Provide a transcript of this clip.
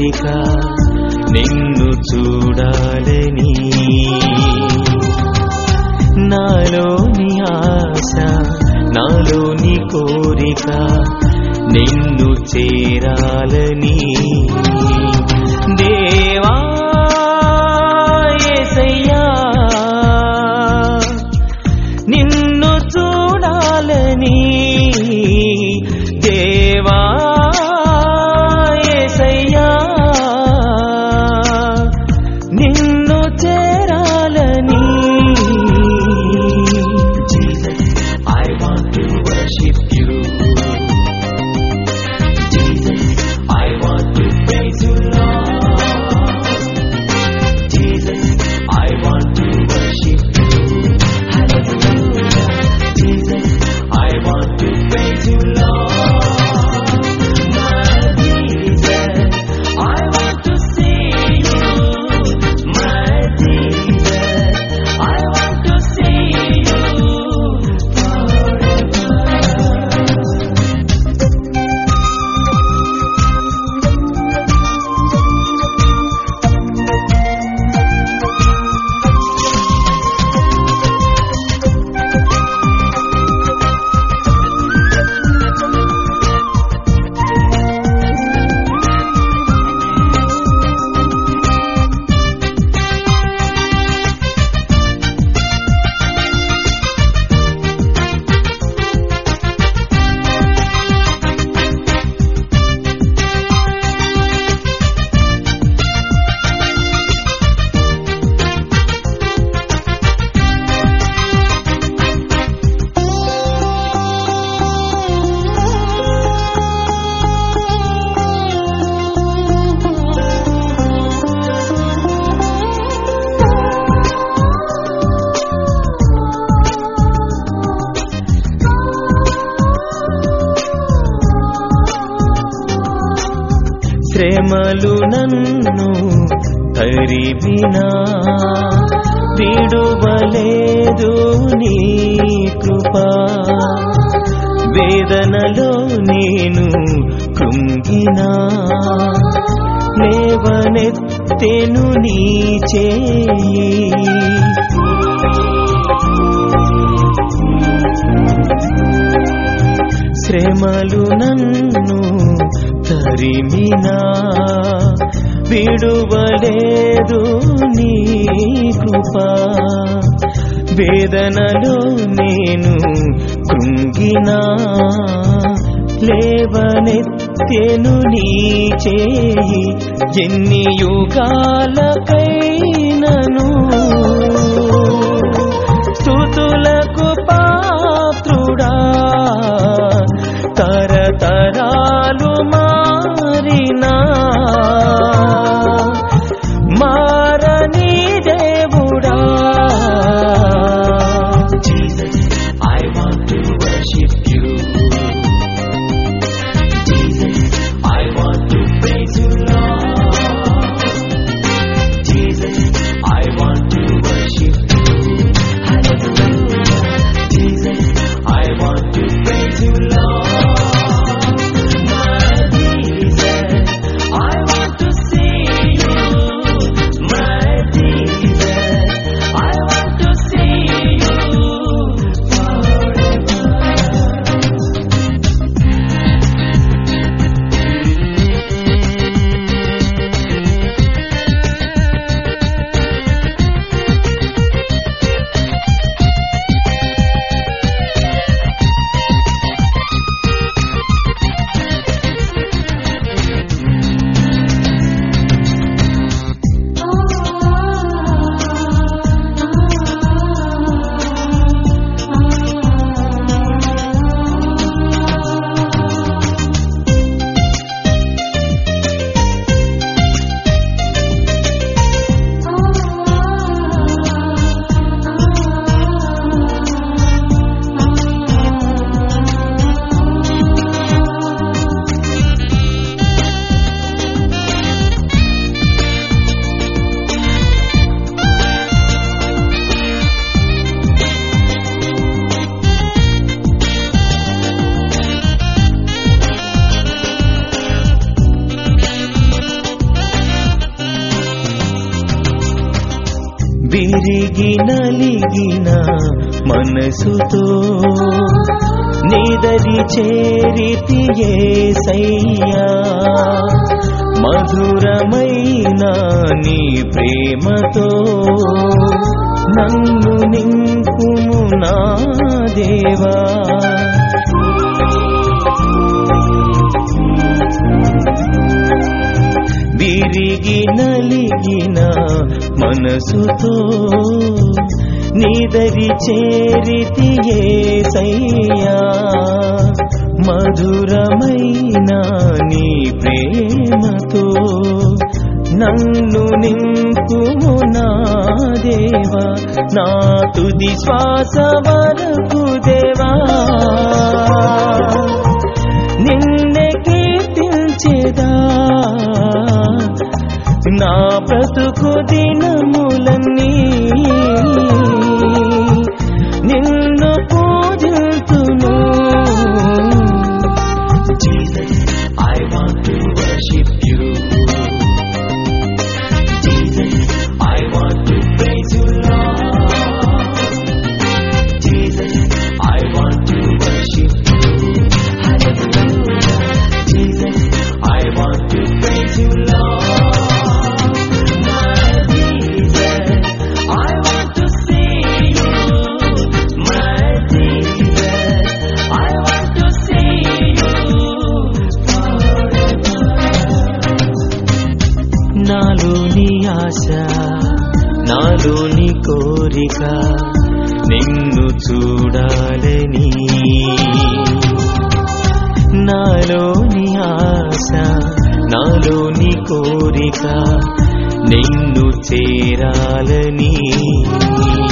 కోరిక నిన్ను చూడాలని, నాలోని ఆశ నాలోని కోరిక నిన్ను చేరాలని. దేవా యేసయ్యా నిన్ను చూడాలని, దేవా యేసయ్యా నిన్ను చేరాలని. Jesus, I want to worship you. Jesus, I want to praise you, Lord. Jesus, I want to worship you. Hallelujah. Jesus, I want to praise you, Lord. My Jesus, I want to see you. My Jesus, I want to see you forever. శ్రమలు నన్ను తరిమినా విడువలేదు నీ కృపా, వేదనలో నేను కృంగినా లేవనెత్తెను నీ చేయి. శ్రమలు నన్ను తరిమినా విడువలేదు నీ కృపా, వేదనలో నేను కృంగినా లేవనెత్తెను నీ చేయి. ఎన్ని యుగాలకైనను స్తుతులకు పాత్రుడా, తరతరాలు మారినా మారని దేవుడా. Jesus, I want to worship you. Jesus, I want to praise you, Lord. విరిగి నలిగిన మనసుతో నీదరి చేరితి యేసయ్యా మధురమైన నీ ప్రేమతో నన్ను నింపుము నా దేవా విరిగి నలిగిన మనసుతో నీదరి చేరితి యేసయ్యా మధురమైన నీ ప్రేమతో నన్ను నింపుము నా దేవా నా తుది శ్వాస వరకు దేవా నిన్నే కీర్తించెదా నా బ్రతుకు దినములన్నీ నిన్ను పూజింతును Jesus, I want to worship you. Jesus, I want to praise you, Lord. Jesus, I want to worship you. Hallelujah. Jesus, I want to praise you, Lord. My Jesus, I want to see you. My Jesus, I want to see you forever. నాలోని ఆశ నాలోని కోరిక నిన్ను చూడాలని నాలోని ఆశ నాలోని కోరిక నిన్ను చేరాలని